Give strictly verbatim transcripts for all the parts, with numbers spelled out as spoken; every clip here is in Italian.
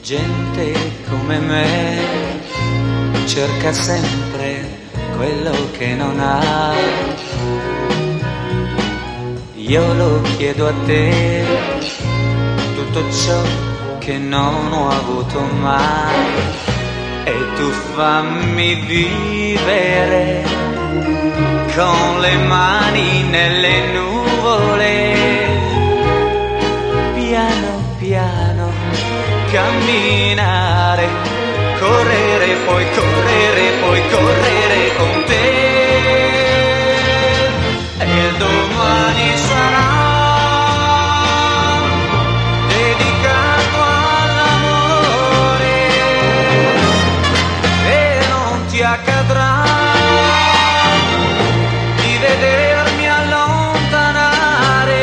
Gente come me cerca sempre quello che non ha. Io lo chiedo a te, tutto ciò che non ho avuto mai, e tu fammi vivere con le mani nelle nuvole, piano piano camminare, correre, poi correre, poi correre con te. E il domani sarà dedicato all'amore e non ti accadrà di vedermi allontanare.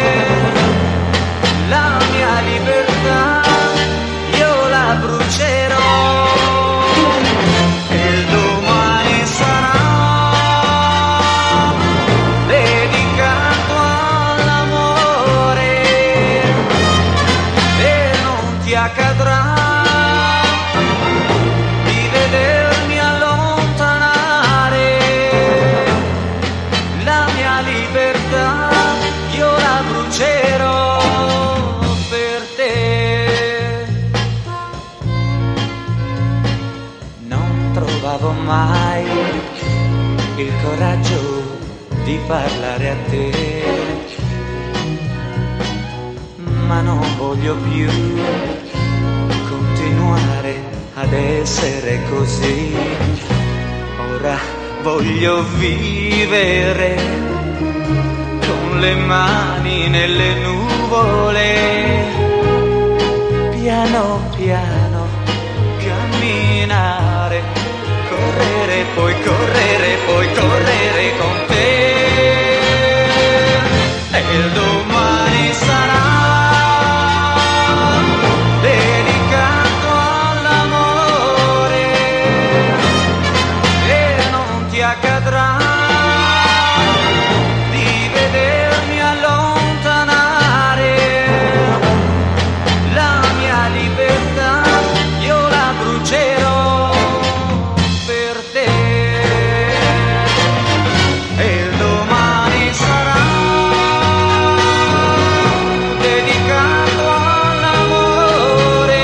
La mia libertà io la brucerò. Accadrà di vedermi allontanare. La mia libertà io la brucerò per te. Non trovavo mai il coraggio di parlare a te, ma non voglio più continuare ad essere così. Ora voglio vivere con le mani nelle nuvole, piano piano camminare, correre, poi correre, poi correre con te. E il domani sarà accadrà di vedermi allontanare. La mia libertà io la brucerò per te. E il domani sarà dedicato all'amore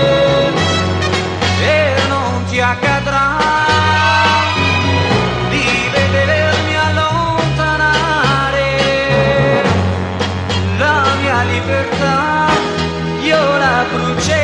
e non ti accadrà libertà io la brucerò.